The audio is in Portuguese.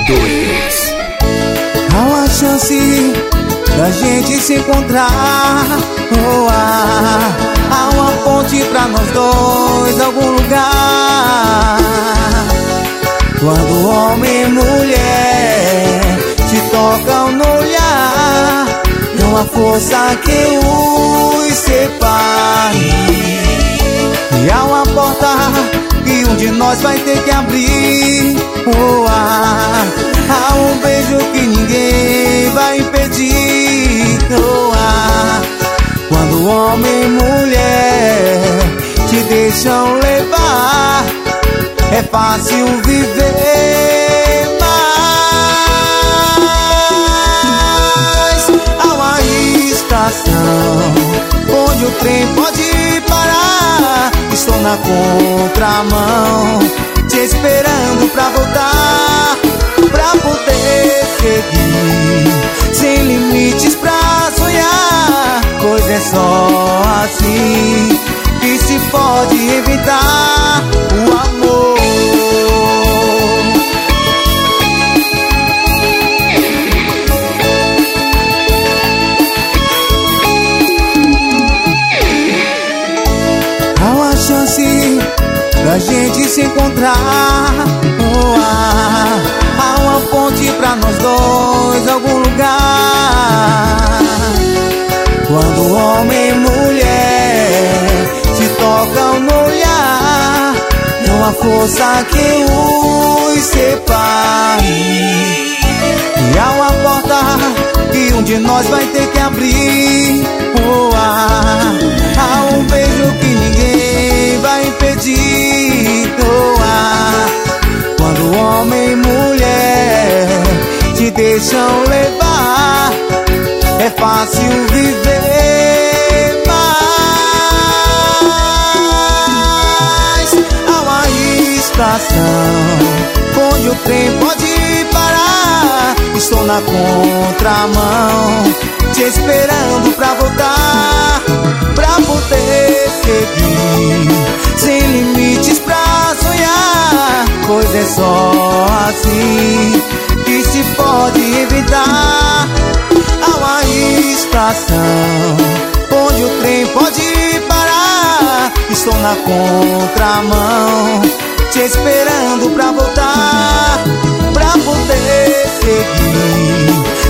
2. Há uma chance da gente se encontrar. Há uma ponte pra nós dois, algum lugar. Quando homem e mulher se tocam no olhar, é uma força que os separe. E há uma porta que um de nós vai ter que abrir. Há um beijo que ninguém vai impedir. Quando homem e mulher te deixam levar, é fácil viver. Mas há uma estação onde o trem pode parar. Estou na contramão, te esperando pra voltar, pra poder seguir, sem limites pra sonhar. Coisa é só assim que se pode evitar o amor. Há uma chance da gente se encontrar. Há uma ponte pra nós dois, algum lugar. Quando homem e mulher se tocam no olhar, é uma força que os separe. E há uma porta que um de nós vai ter que abrir. Há um beijo que ninguém vai impedir. Quando homem e mulher te deixam levar, é fácil viver. Mas há uma estação onde o trem pode parar. Estou na contramão, te esperando pra voltar, pra poder seguir, sem limites pra sonhar. Coisa é só assim que se pode evitar. Há uma estação onde o trem pode parar. Estou na contramão, te esperando pra voltar, pra poder seguir,